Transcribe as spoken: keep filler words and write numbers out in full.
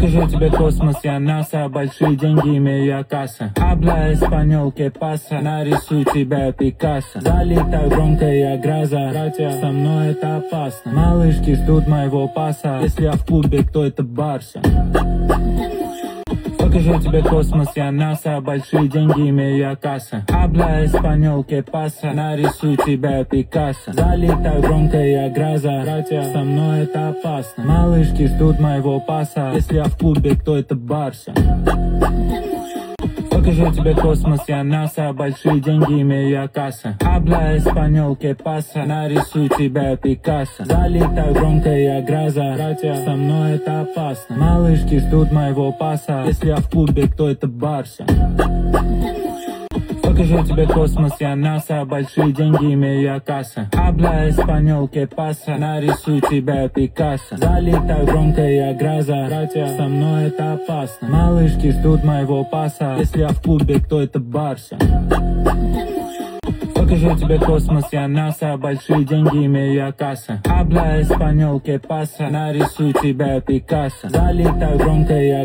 Покажу тебе космос, я НАСА, большие деньги имею я касса. Habla español, que pasa, нарисую тебя Пикассо. Залетаю громко, я гроза, братья, со мной это опасно. Малышки ждут моего паса, если я в клубе, то это Барса. Покажу тебе космос, я НАСА, большие деньги имею я касса. Habla español, que pasa, нарисую тебя Пикассо. Залетаю громко, я гроза, братья, со мной это опасно. Малышки ждут моего паса, если я в клубе, то это Барса. Покажу тебе космос, я НАСА, большие деньги имею я касса. Habla español, que pasa, нарисую тебя Пикассо. Залетаю громко, я гроза, братья, со мной это опасно. Малышки ждут моего паса, если я в клубе, то это Барса. Покажу тебе космос, я НАСА, большие деньги имею я касса. Habla español, que pasa, нарисую тебя Пикассо. Залетаю громко, я гроза, братья, со мной это опасно. Малышки ждут моего паса, если я в клубе, то это Барса. Покажу тебе космос, я НАСА, большие деньги имею я касса. Habla español, que pasa, нарисую тебя Пикассо. Залетаю громко, я